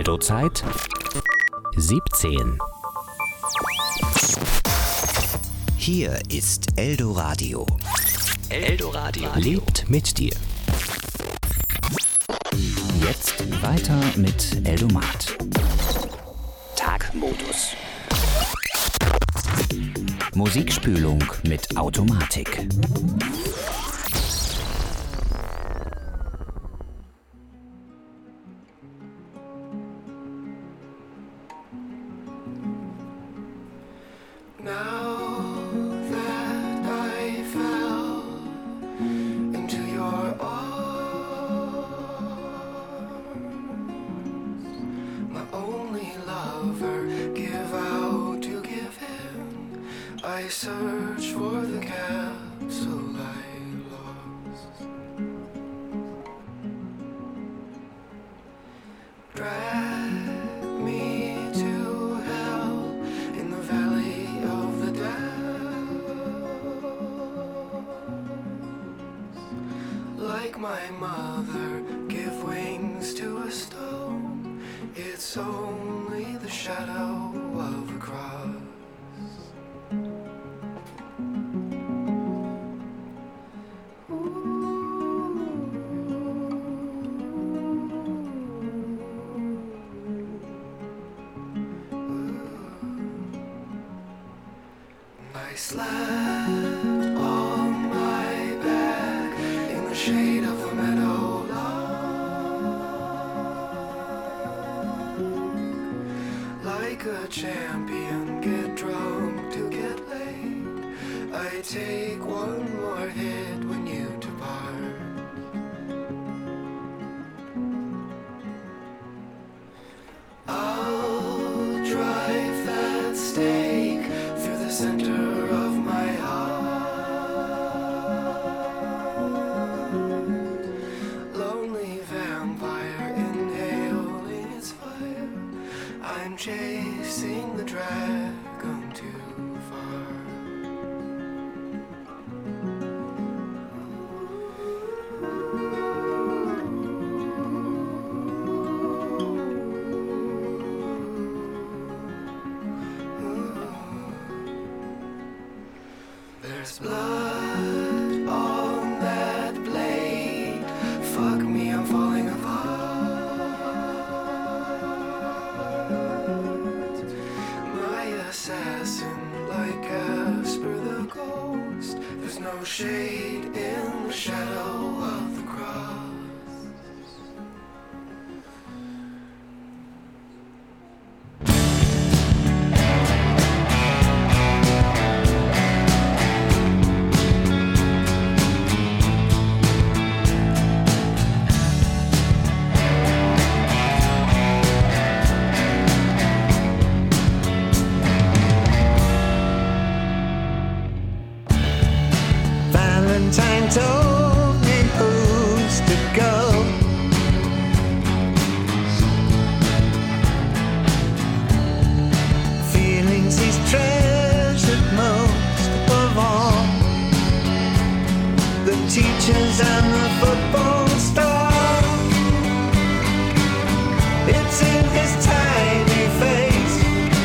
Eldozeit 17. Hier ist Eldoradio. Eldoradio lebt mit dir. Jetzt weiter mit Eldomat. Tagmodus. Musikspülung mit Automatik. I search for the capsule I lost. Drag me to hell in the valley of the dead. Like my mother, give wings to a stone. It's only the shadow of a cross. I slept on my back in the shade of the meadow lark. Like a champion, get drunk to get laid. I take one more hit when you depart. I'll drive that stake through the center of my heart. Lonely vampire inhaling its fire. I'm chasing the dragon too far. There's blood on that blade. Fuck me, I'm falling apart. My assassin, like Casper the Ghost. There's no shade in the shadow of the cross. Valentine told me who's to go. Feelings he's treasured most of all. The teachers and the football star. It's in his tiny face.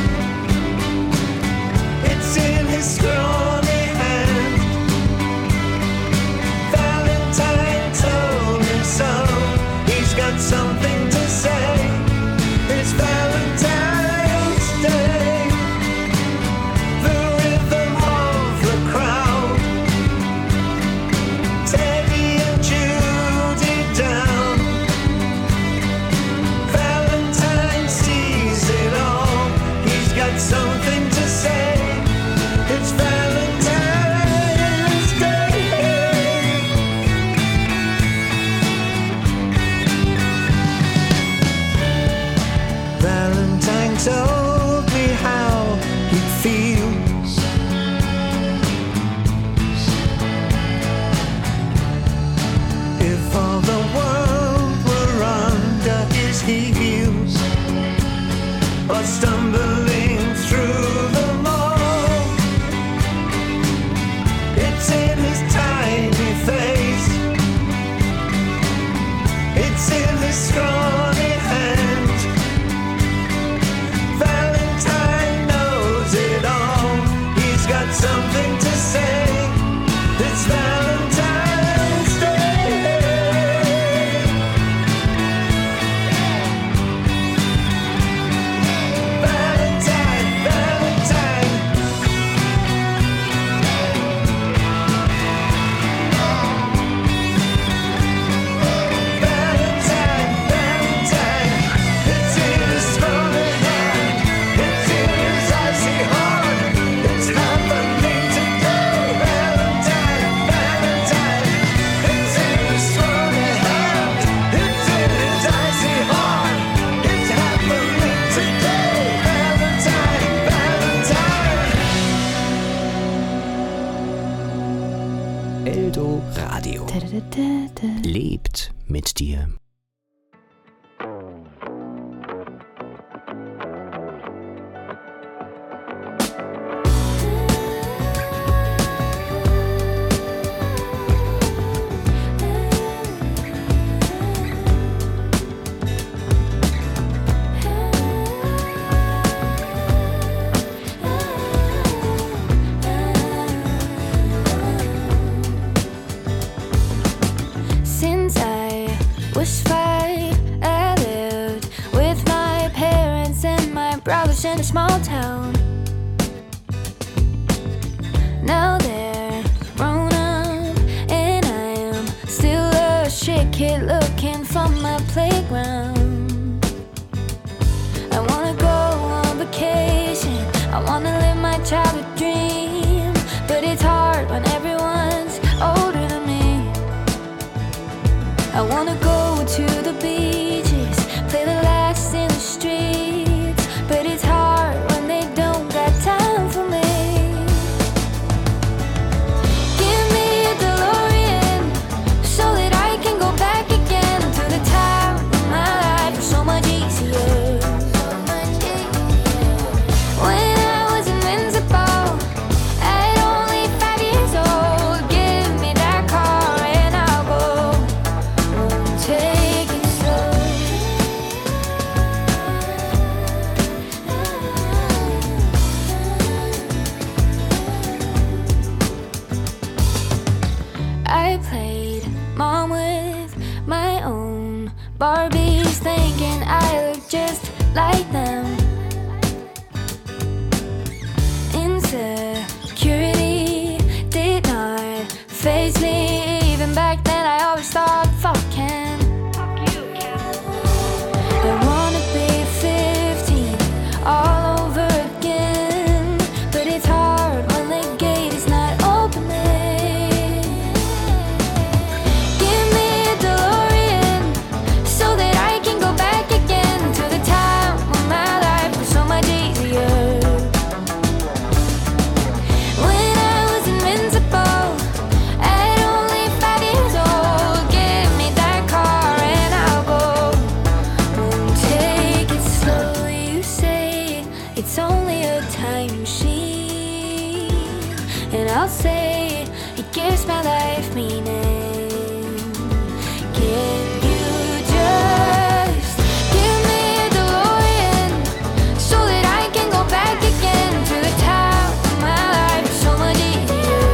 It's in his scrawny hand. Valentine told him so. He's got something to say. It's Valentine's Day. The rhythm of the crowd. Teddy and Judy down. Valentine sees it all. He's got something to say. It's Valentine's Day. Valentine told me how he feels. If all the world were under his heels, or stumbling through the mall, it's in his tiny face. It's in his scrawny hand. Lebt mit dir. In a small town. Now they're grown up, and I am still a shit kid looking for my playground. I wanna go on vacation, I wanna live my childhood dream, but it's hard when everyone's older than me. I wanna go to the beaches, play the last in the streets, but it's hard when they don't got time for me. Give me a DeLorean so that I can go back again to the time when my life was so much easier. When I was invincible at only 5 years old, give me that car and I'll go. Won't take it slow. I played mom with my own Barbies, thinking I look just like them. Insecurity did not faze me. Even back then I always thought, fuck Ken. I wanna be 15 all over again, but it's hard when the gate is not opening. Give me a DeLorean so that I can go back again to the time when my life was so much easier. When I was invincible at only 5 years old, give me that car and I'll go. Won't take it slow. You say it's only a time machine, and I'll say it gives my life meaning. Can you just give me a DeLorean so that I can go back again to the time when my life was so much easier?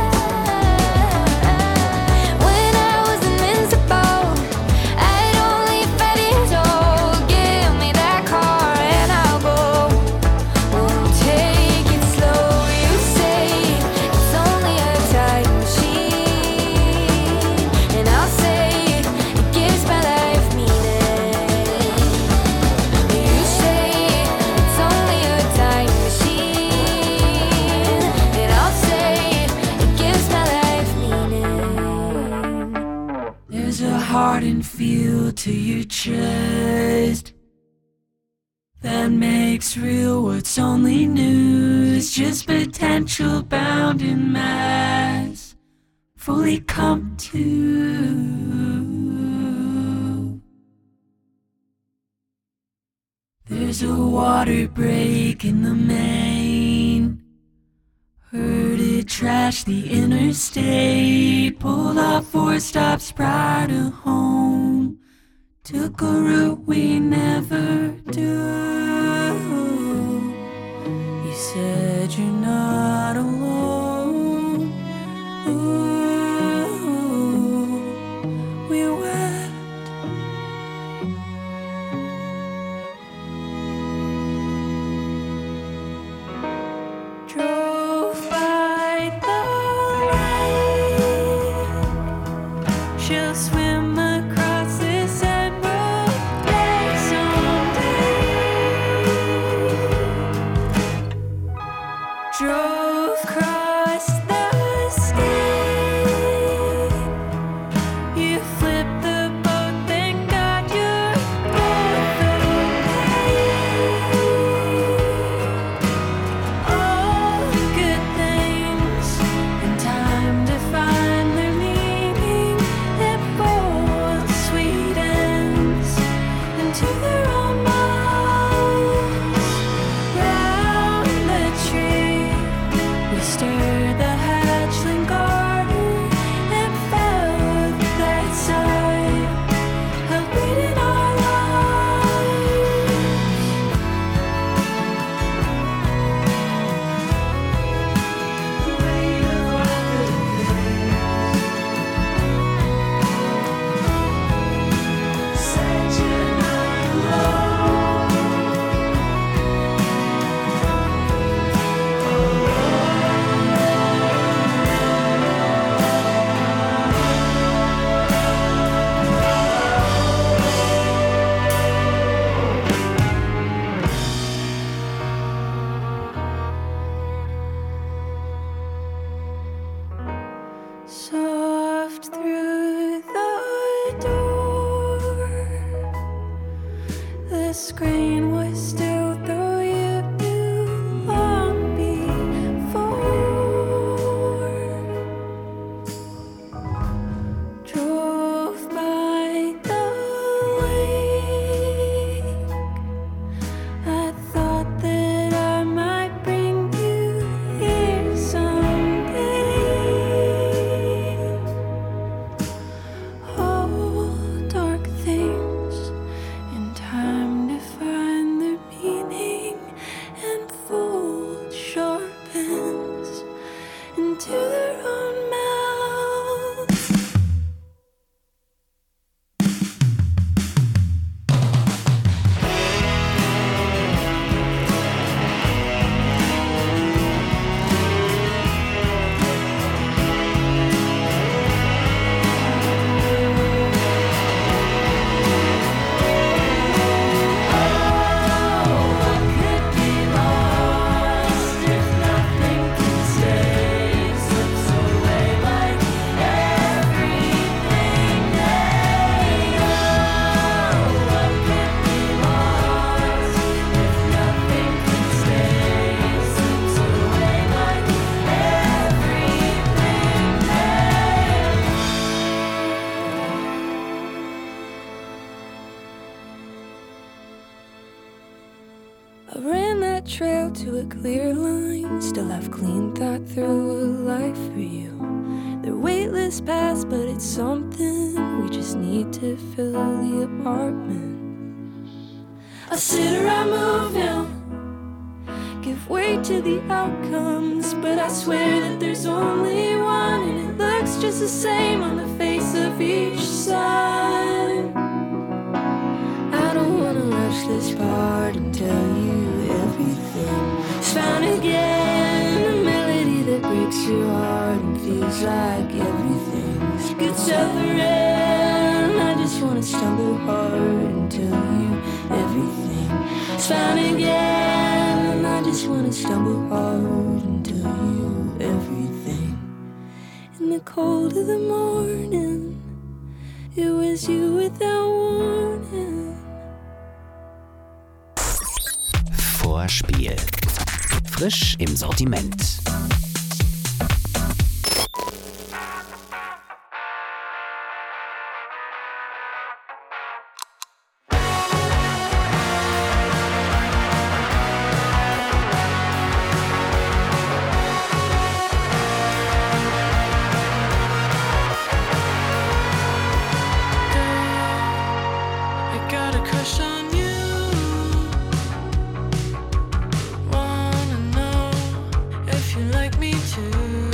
When I was invincible at only 5 years old, give me that car and I'll go. Won't take it slow. You say it's only a time machine, and I'll say it gives my life meaning. You say it's only a time machine, and I'll say it gives my life meaning. There's a hardened feel to your chest that makes real what's only news, just potential bound in mass, fully come to. There's a water break in the main. Heard it trash the interstate. Pulled off 4 stops prior to home. Took a route we never do. You said you're not alone. Ooh, we wept. Drove by the lake. She'll swim across this emerald lake. Some into their own minds. Round the tree, we stirred the hatchling garden and felt that sigh of beating our lives. The weight of all the days set you not alone. Soft through the door, the screen was still though you knew long before. Drove by the lake, I thought that I might bring you here someday. All dark things in time to find their meaning and fold sharp ends into their own mouths. What could be lost if nothing can stay? Slips away like everything they know. What could be lost if nothing can stay? Slips away like everything they I ran that trail to a clear line. Still have clean thought through a life for you. They're weightless paths, but it's something. We just need to fill the apartment. I sit around, move now, give way to the outcomes, but I swear that there's only one, and it looks just the same on the face of each side. I don't wanna rush this part and tell you everything. It's found again, a melody that breaks your heart and feels like everything's good suffering. I just wanna stumble hard and tell you everything. It's found again, I just wanna stumble hard and tell you everything. In the cold of the morning, it was you without warning. Vorspiel. Frisch im Sortiment. I got a crush on you. Wanna know if you like me too.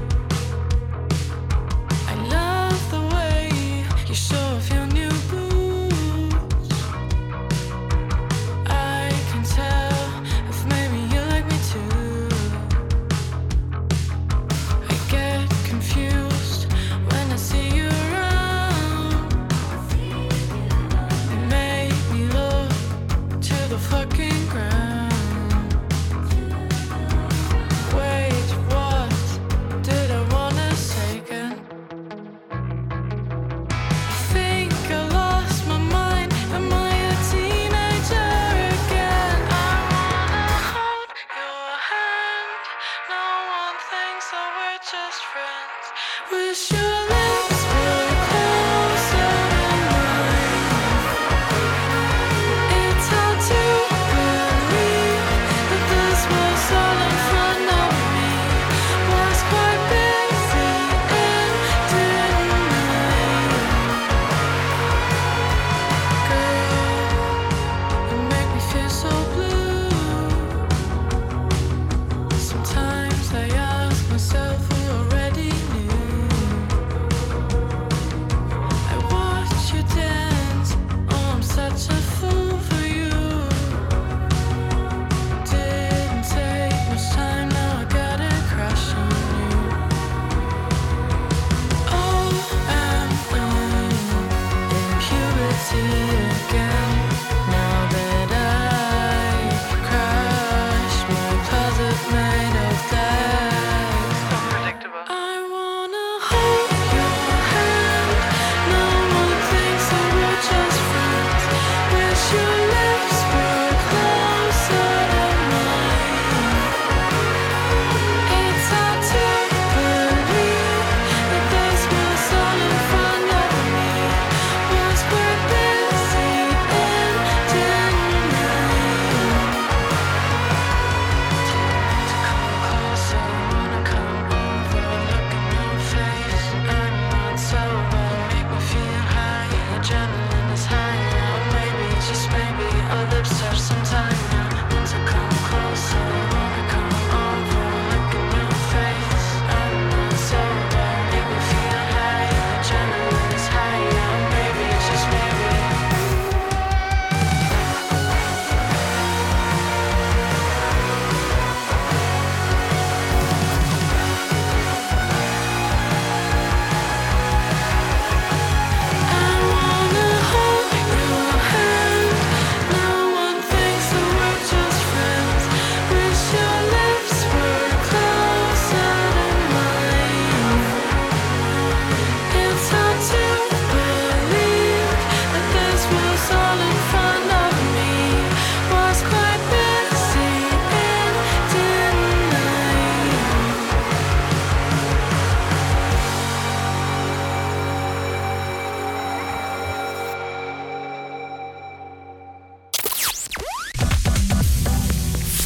I love the way you show off your new boots. I can tell if maybe you like me too. I get confused when I see you around. You make me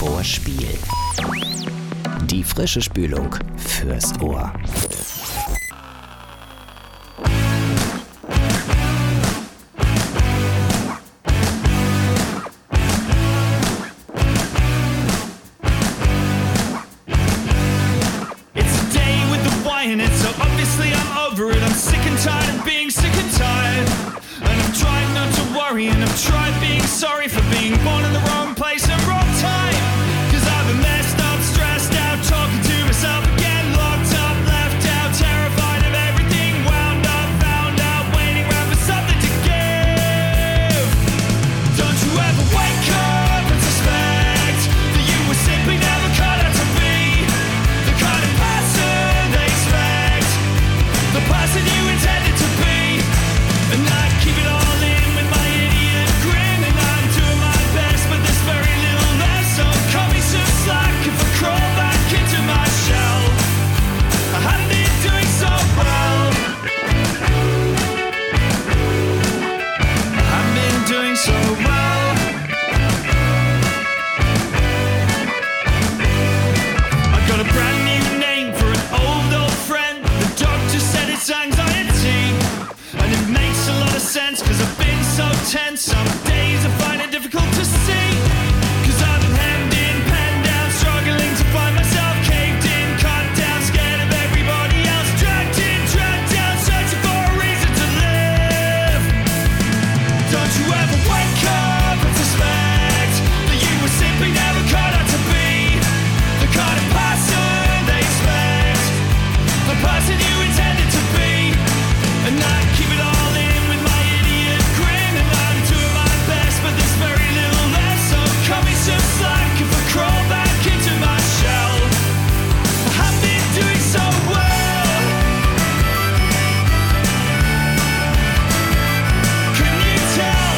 vor Spiel. Die frische Spülung fürs Ohr. And it's so obviously I'm over it. I'm sick and tired of being sick and tired. And I've tried not to worry, and I've tried being sorry for being born in the wrong place and wrong time. Cause I've been messed up, stressed out, talking to myself again. Locked up, left out, terrified of everything. Wound up, found out, waiting around for something to give. Don't you ever wake up and suspect that you were simply never cut out to be the kind of person the person you intended to be, and I keep it all in with my idiot grin, and I'm doing my best, but there's very little left, so cut me some slack if I crawl back into my shell. I haven't been doing so well. I haven't been doing so well. I got a brand new name for an old friend. The doctor said it's anxiety, and it makes a lot of sense, cause I've been so tense. Some days I find it difficult to see, cause I've been hemmed in, penned down, struggling to find myself, caved in, cut down, scared of everybody else, dragged in, dragged down, searching for a reason to live. Don't you ever wake up and suspect that you were simply never cut out to be the kind of person they expect, the person you intended to be, and I keep it all in with my idiot grin, and I'm doing my best, but there's very little left, so cut me some slack if I crawl back into my shell. I haven't been doing so well. Couldn't you tell?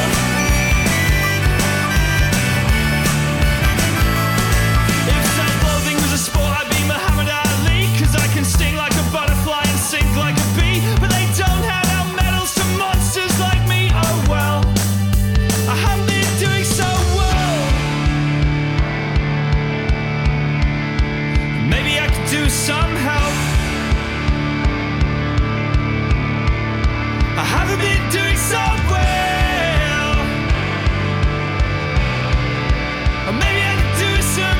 If self-loathing was a sport, I'd be Muhammad Ali, cause I can sting like a butterfly and sink like a bee, but they don't hand out medals to monsters like me. Oh well, I haven't been doing so well. Maybe I could do some help. I haven't been doing so well. Or maybe I could do some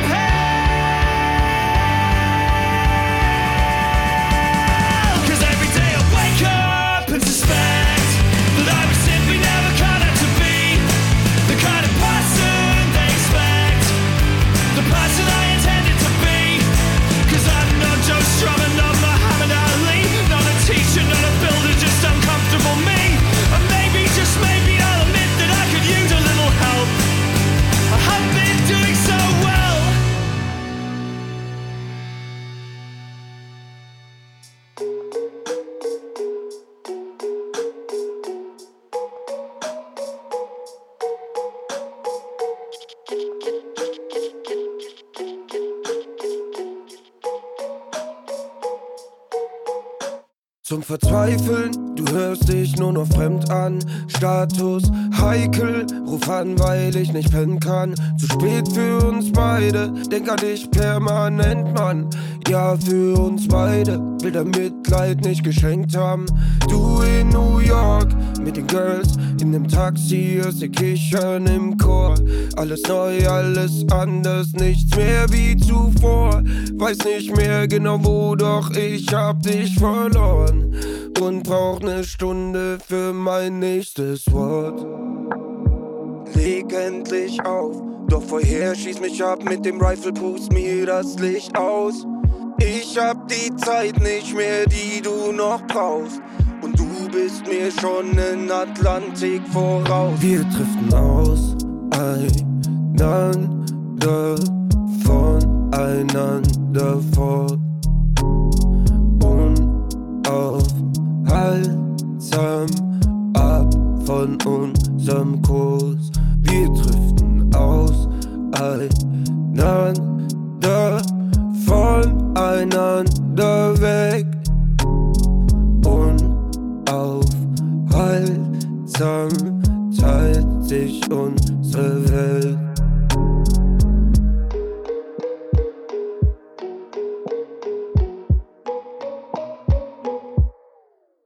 help. Cause every day I wake up and suspect that I was simply never cut out to be the kind of person they expect, the person I intended to be. Cause I'm not Joe Strummer, not Muhammad Ali, not a teacher, not a builder, just uncomfortable me. And maybe, just maybe, I'll admit that I could use a little help. I haven't been doing so well. Zum Verzweifeln, du hörst dich nur noch fremd an. Status heikel, ruf an, weil ich nicht pennen kann. Zu spät für uns beide, denk an dich permanent, Mann. Ja, für uns beide, will dein Mitleid nicht geschenkt haben. Du in New York, mit den Girls, in dem Taxi, hörst ihr Kichern im Chor. Alles neu, alles anders, nichts mehr wie zuvor. Weiß nicht mehr genau wo, doch ich hab dich verloren. Und brauch ne Stunde für mein nächstes Wort. Leg endlich auf, doch vorher schieß mich ab mit dem Rifle, pust mir das Licht aus. Ich hab die Zeit nicht mehr, die du noch brauchst, und du bist mir schon in Atlantik voraus. Wir driften aus, einander, voneinander fort. Unaufhaltsam ab von unserem Kurs. Wir driften aus, einander, voneinander weg. Unaufhaltsam teilt sich unsere Welt.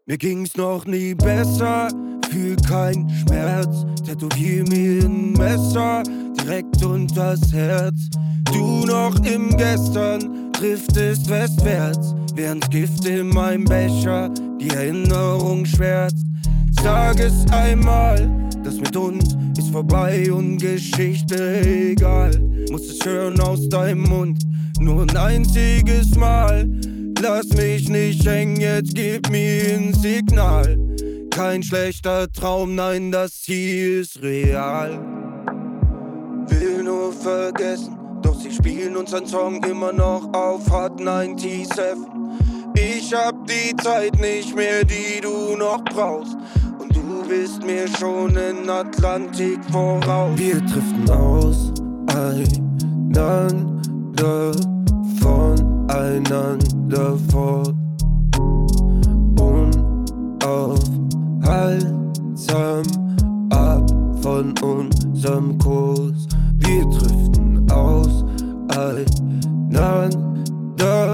Mir ging's noch nie besser, fühl kein Schmerz. Tätowier mir ein Messer direkt unters Herz. Du noch im Gestern driftest westwärts, während Gift in meinem Becher die Erinnerung schwärzt. Sag es einmal, das mit uns ist vorbei und Geschichte egal. Muss es hören aus deinem Mund, nur ein einziges Mal. Lass mich nicht hängen, jetzt gib mir ein Signal. Kein schlechter Traum, nein, das hier ist real. Will nur vergessen, doch sie spielen unseren Song immer noch auf Hot 97. Ich hab die Zeit nicht mehr, die du noch brauchst. Und du bist mir schon in Atlantik voraus. Wir driften aus, einander, voneinander fort. Unaufhaltsam ab von unserem Kurs. Wir driften aus, einander,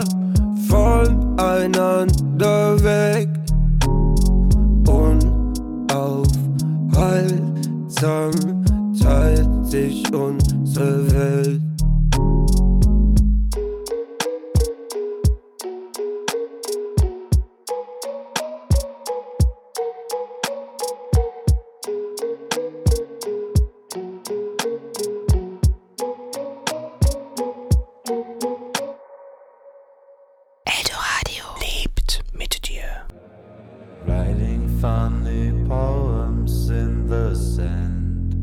voneinander weg. Unaufhaltsam teilt sich unsere Welt. Writing funny poems in the sand.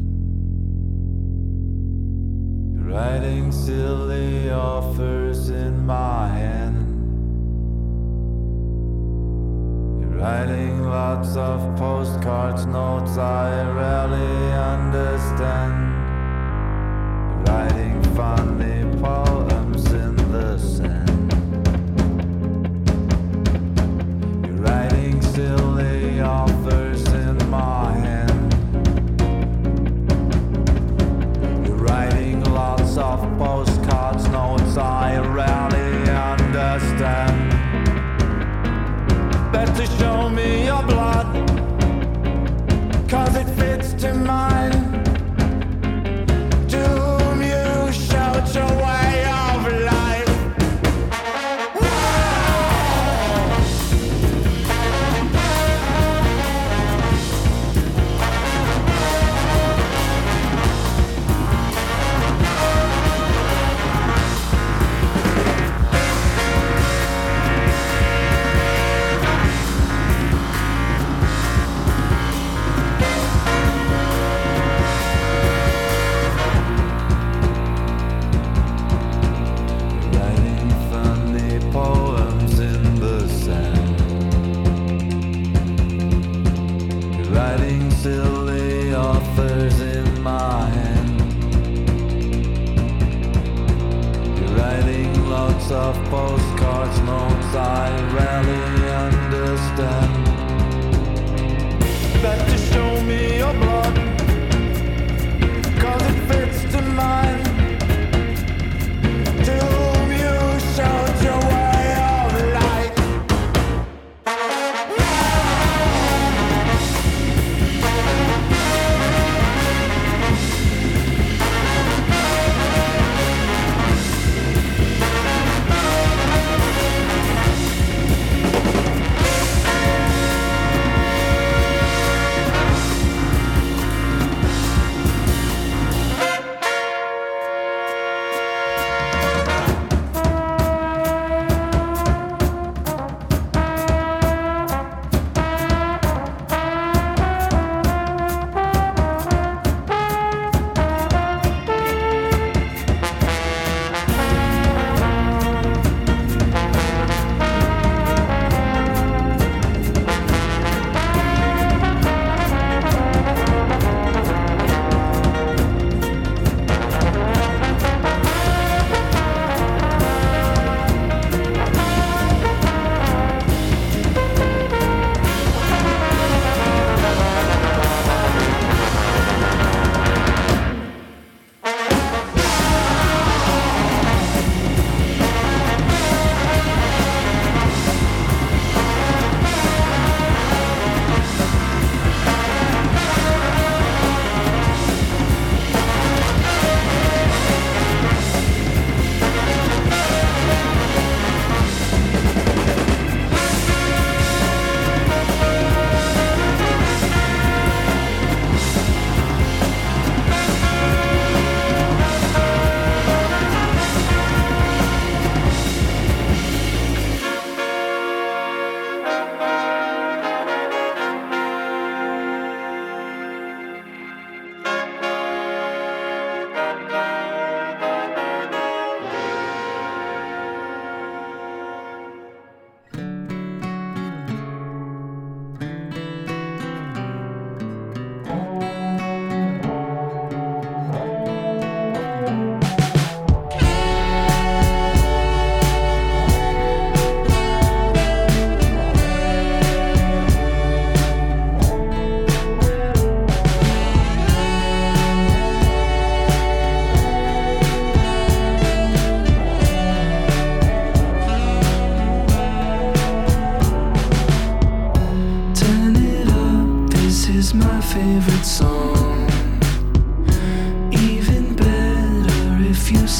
Writing silly offers in my hand. Writing lots of postcards, notes I rarely understand. Writing funny poems in the sand. Writing silly offers in my hand. You're writing lots of postcards, notes I rarely understand. Better show me your blood, 'cause it fits to mine. Doom, you shout your way of life. Silly offers in my hand. You're writing lots of postcards, notes I rarely understand. Better show me your blood, 'cause it fits to mine. Doom, you shout your way of life.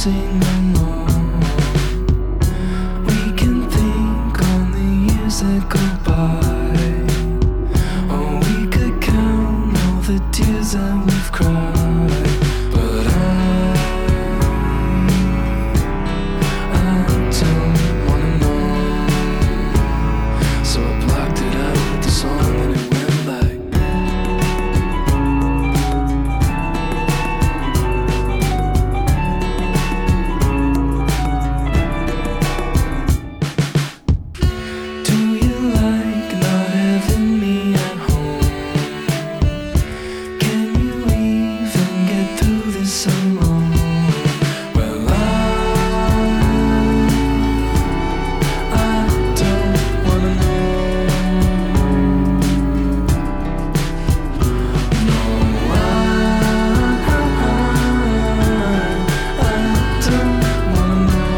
sing along. We can think on the years that go by, or we could count all the tears that we've cried. But I don't wanna know, so I blocked it out with the song and it went like. Do you like not having me at home? Can you even get through this alone? Well, I don't wanna know. No, I don't wanna know.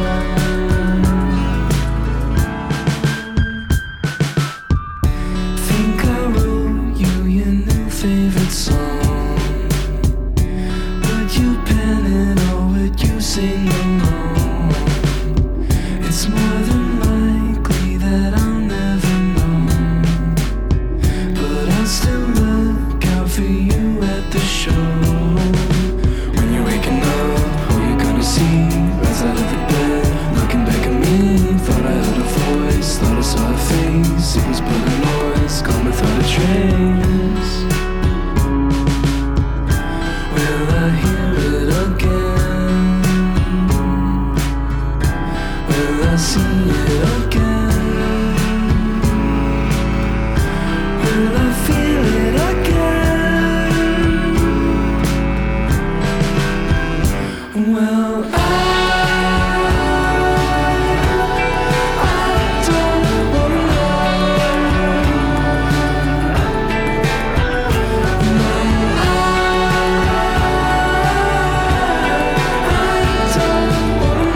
Think I wrote you your new favorite song. Would you pen it or would you sing along? It's more than likely that I'll never know, but I'll still look out for you at the show. When you're waking up, who you gonna see? Rise out of the bed, looking back at me. Thought I heard a voice, thought I saw a face. It was but a noise, gone without a trace. Will I hear it again? Will I see it again? Will I feel it again? Well, I don't wanna know. No, I don't wanna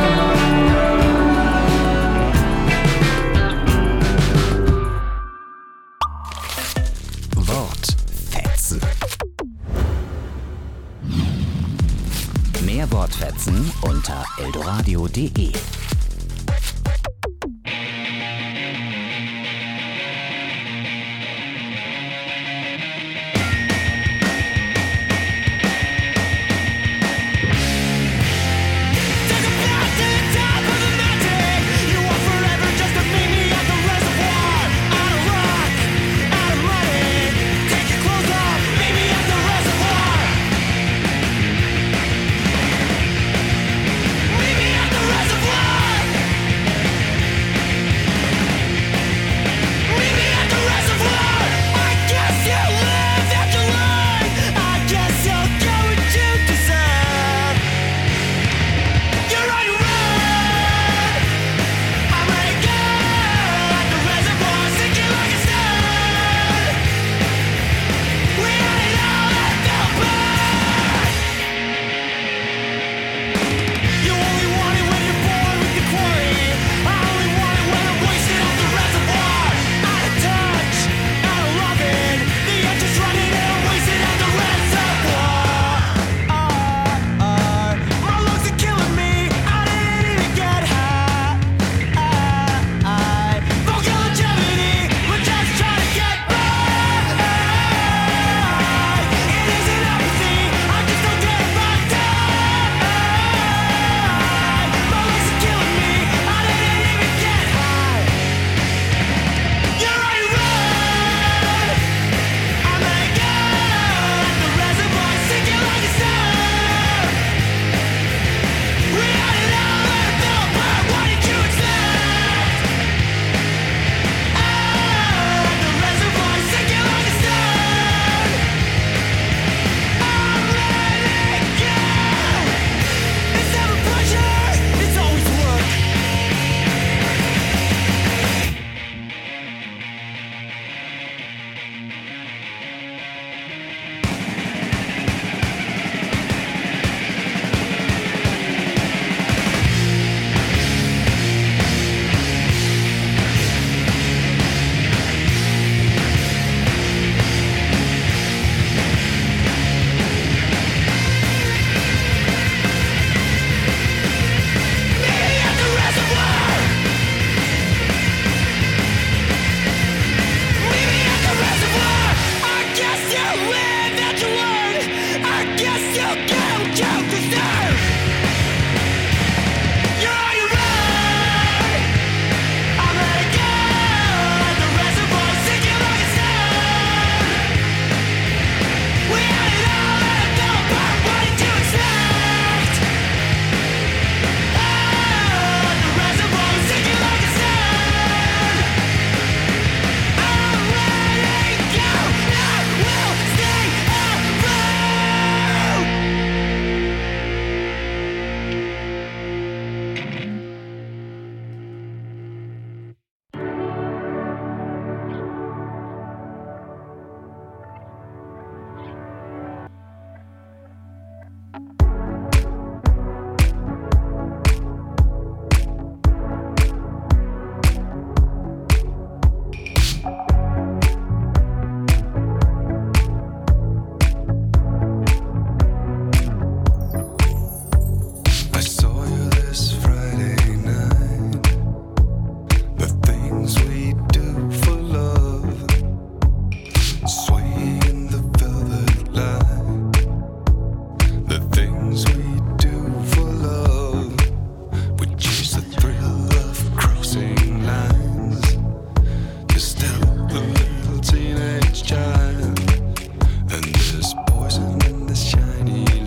know. Wortfetzen. Mehr Wortfetzen unter eldoradio.de. Meet me at the reservoir.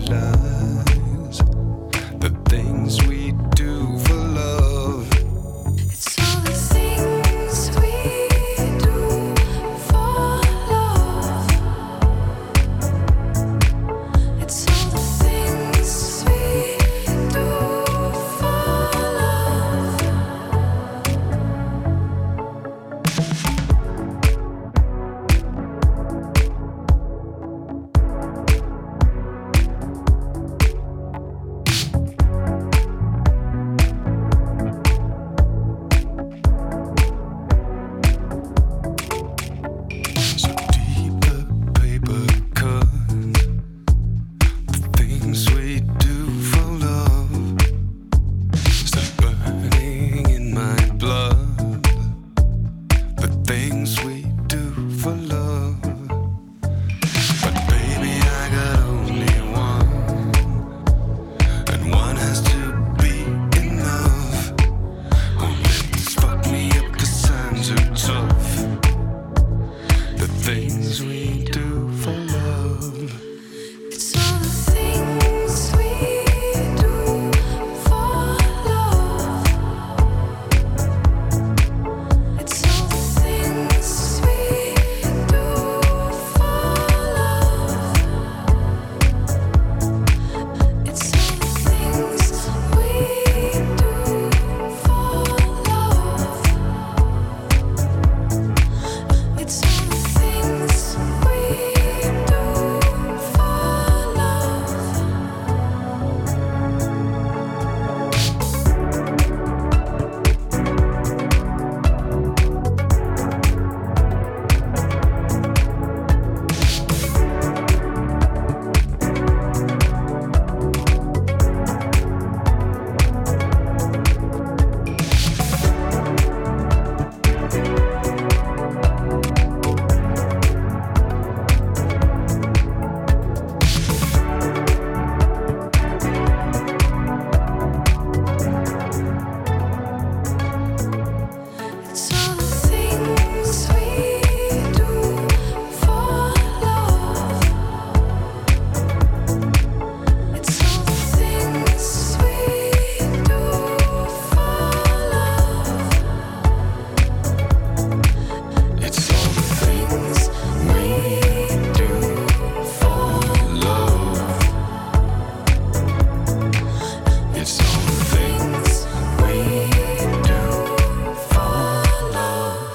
realize the things we do for love. It's all the things we do for love. It's all the things we do for love. So deep the paper cut, the things we do for love, still burning in my blood. The things we do for love. But baby, I got only one, and one has to be enough. Won't let this fuck me up 'cause I'm too tough. The things we do for love. It's all the things we do for love. It's all the things we do for love. It's all the things we do for love. It's all the things we do for love. It's all the things we do for love. It's all the things we do for love. It's all the things we do for love. It's all the things we do for love.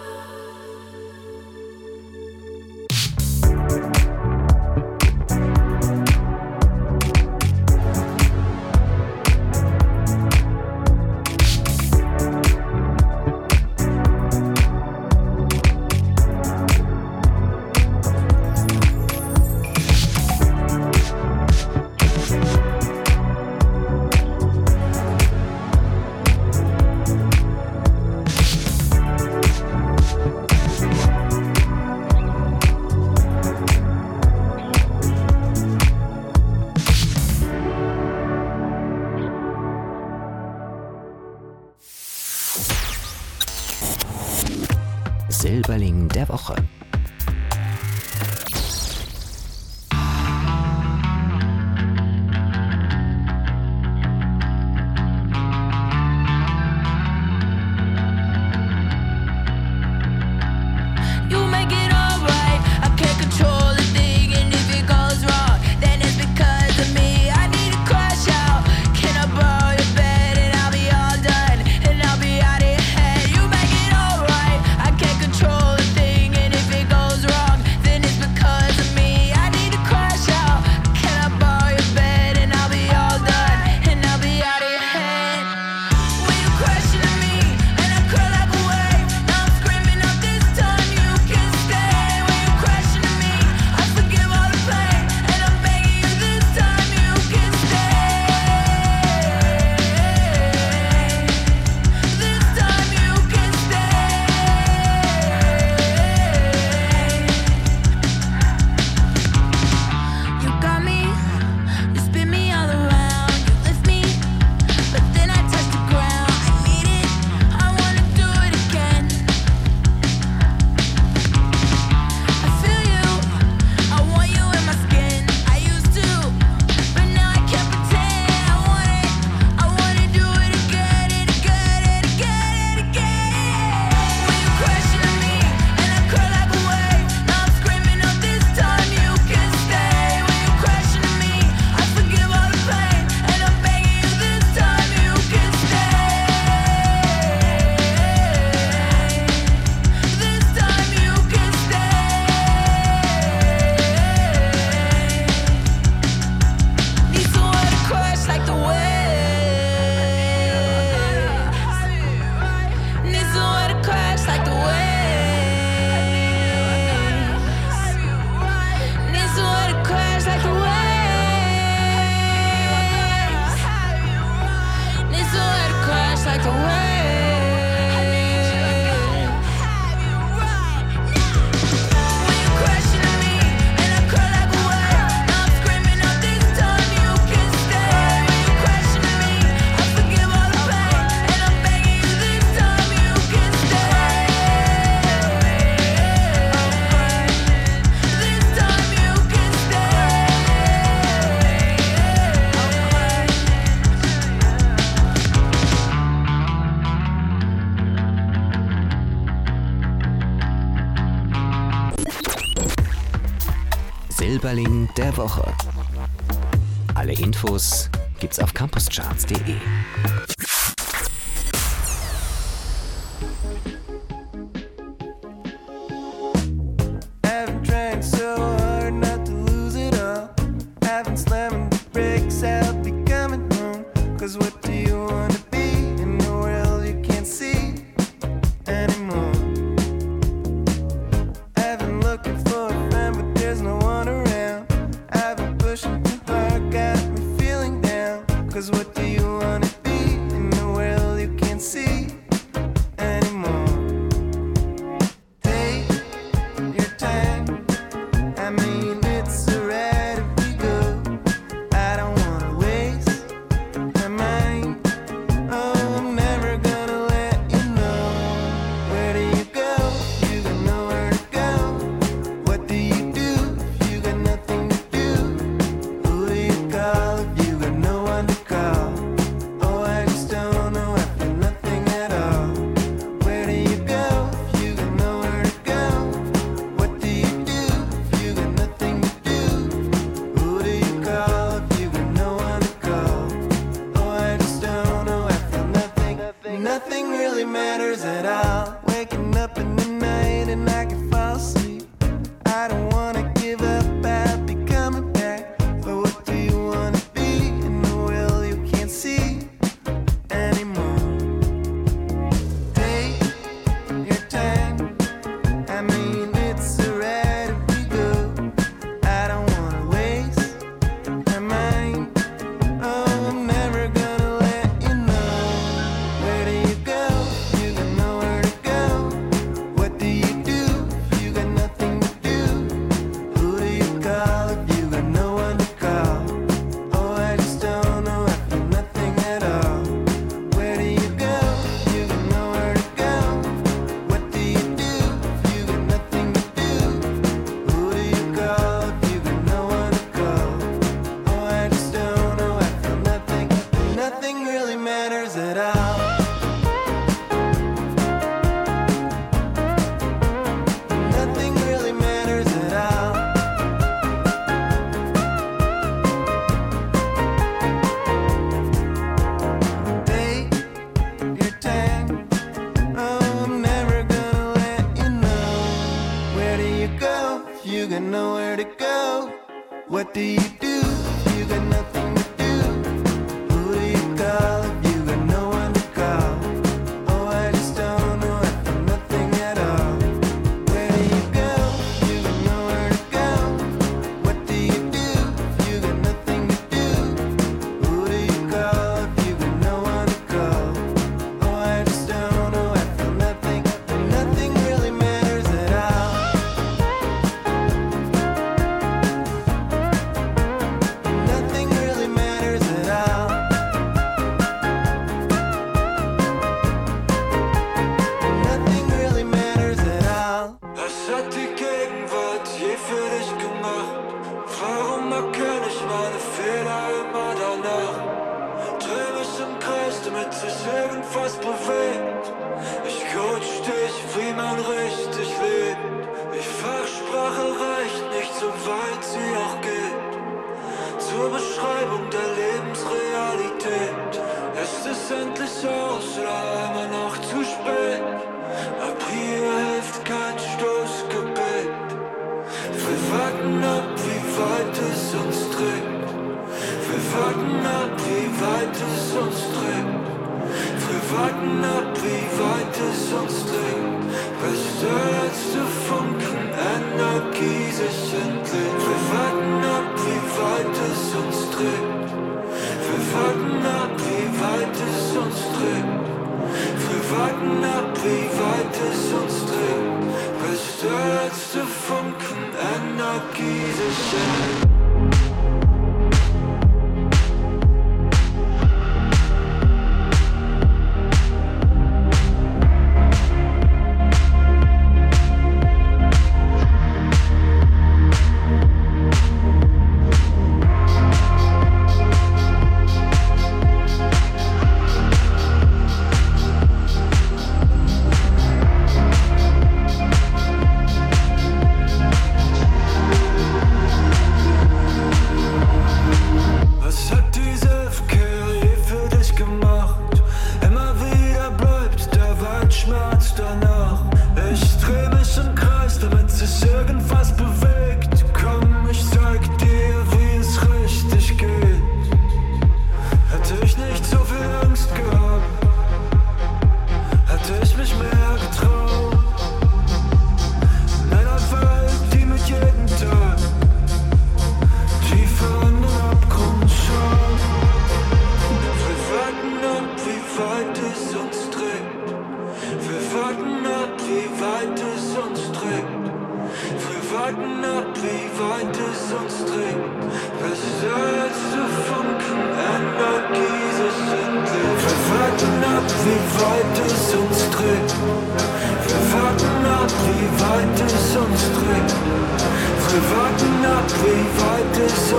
Silberling der Woche. You make it alright. I can't control a thing, and if it goes wrong, then it's because of me. I need to crash out. Can I borrow your bed and I'll be all done, and I'll be out of your head. You make it alright. I can't control a thing, and if it Silberling der Woche. Alle Infos gibt's auf campuscharts.de.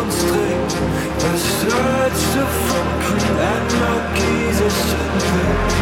uns trinken, das letzte Funken Energie sich entwickelt.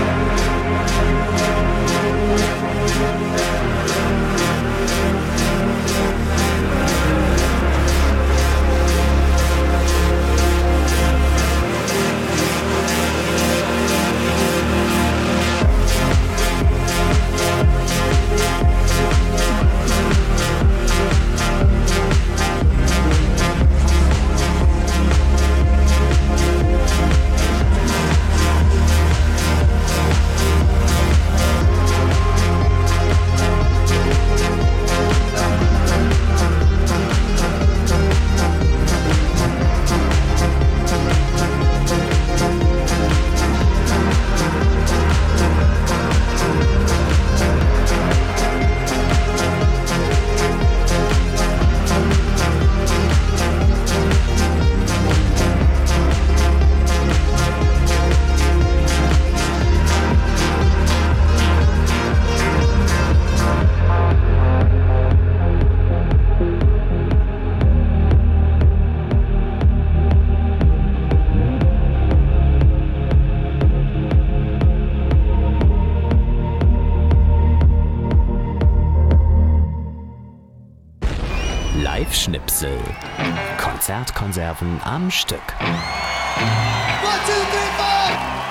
Live-Schnipsel. Konzertkonserven am Stück. 1, 2, 3, 4!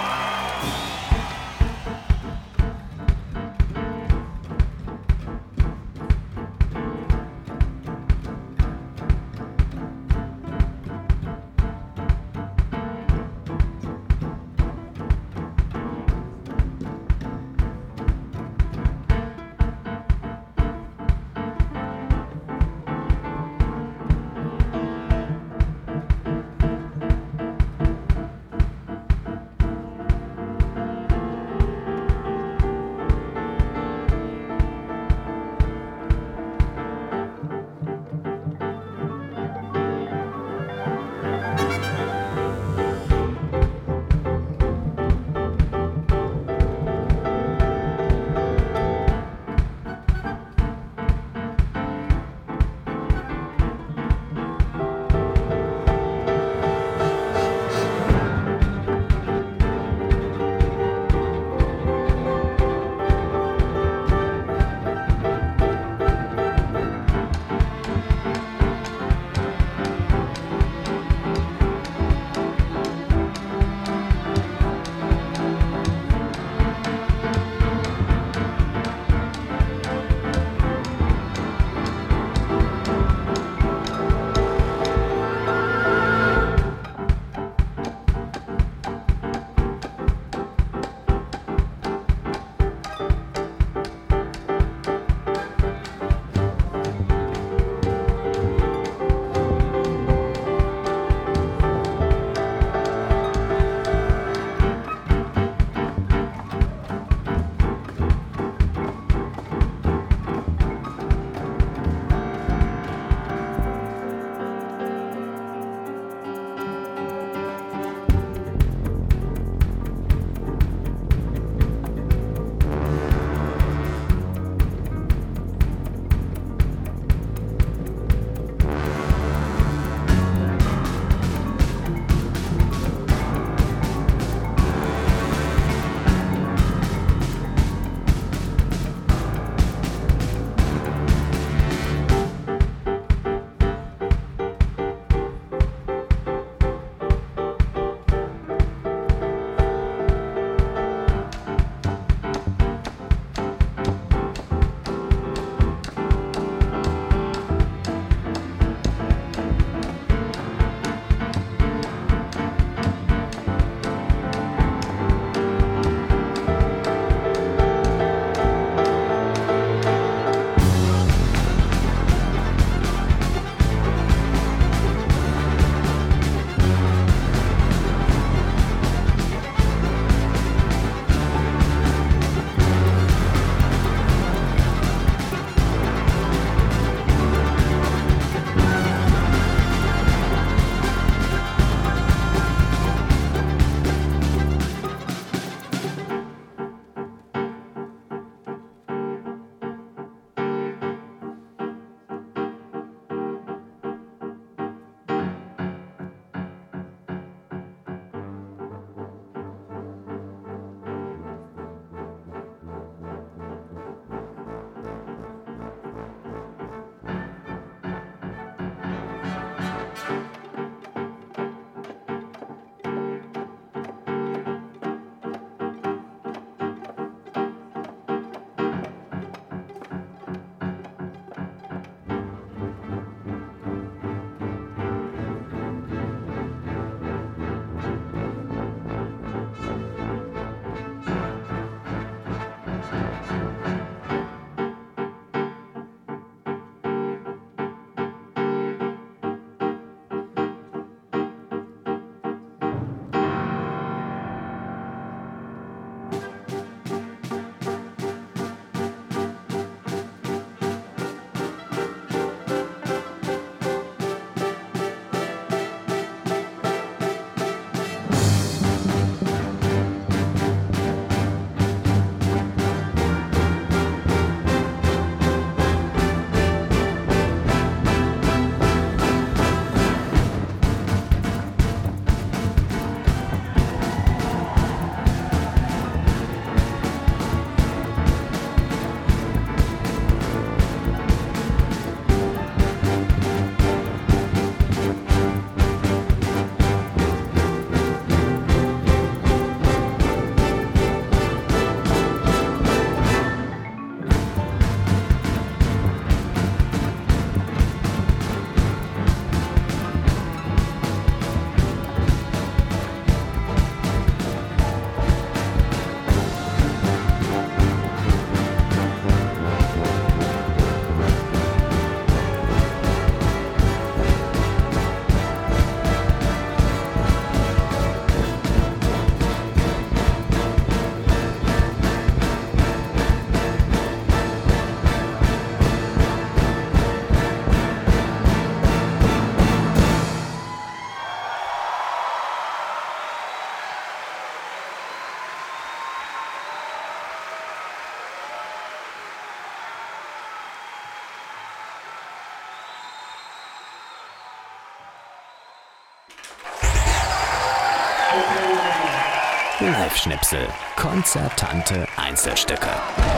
Live-Schnipsel. Konzertante Einzelstücke.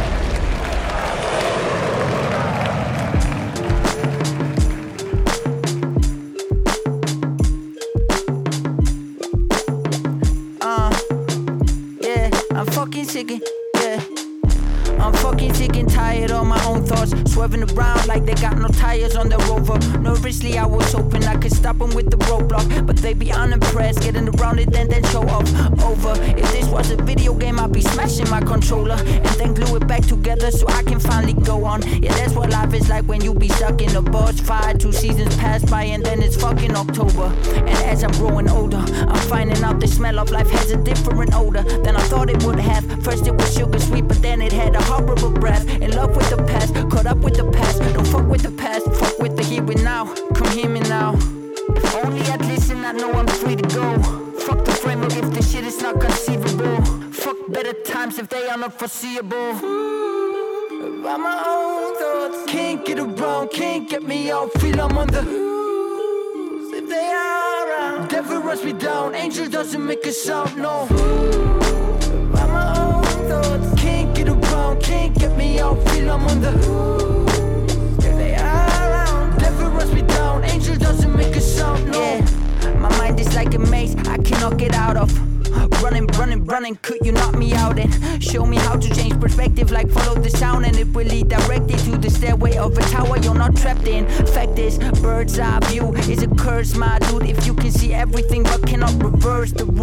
I'm fucking sick of, yeah. I'm fucking sick and tired of my own thoughts, swerving around like they got no tires on their Rover. Nervously I was hoping I could stop them with the roadblock, but they be unimpressed, getting around it and then show off. Over. If this was a video game, I'd be smashing my controller and then glue it back together so I can finally go on. Yeah, that's what life is like when you be stuck in a boss fight. 2 seasons pass by and then it's fucking October. And as I'm growing older, I'm finding out the smell of life has a different odor than I thought it would have. First it was sugar sweet, but then it had a horrible breath. In love with the past, caught up with the past. Don't fuck with the past, fuck with the here and now. Come hear me now. If only I'd listen, I know I'm free to go. Fuck the framework if this shit is not conceivable. Fuck better times if they are not foreseeable. By my own thoughts, can't get around, can't get me out. Feel I'm on the loose. If they are around, devil runs me down. Angel doesn't make a sound, no. By my own thoughts, can't get around, can't get me out. Feel I'm on the loose. If they are around, devil runs me down. Angel doesn't make a sound, no. Yeah. My mind is like a maze I cannot get out of. Running, running, running, could you knock me out and show me how to change perspective, like follow the sound and it will lead directly to the stairway of a tower you're not trapped in. Fact is, bird's eye view is a curse, my dude. If you can see everything but cannot reverse the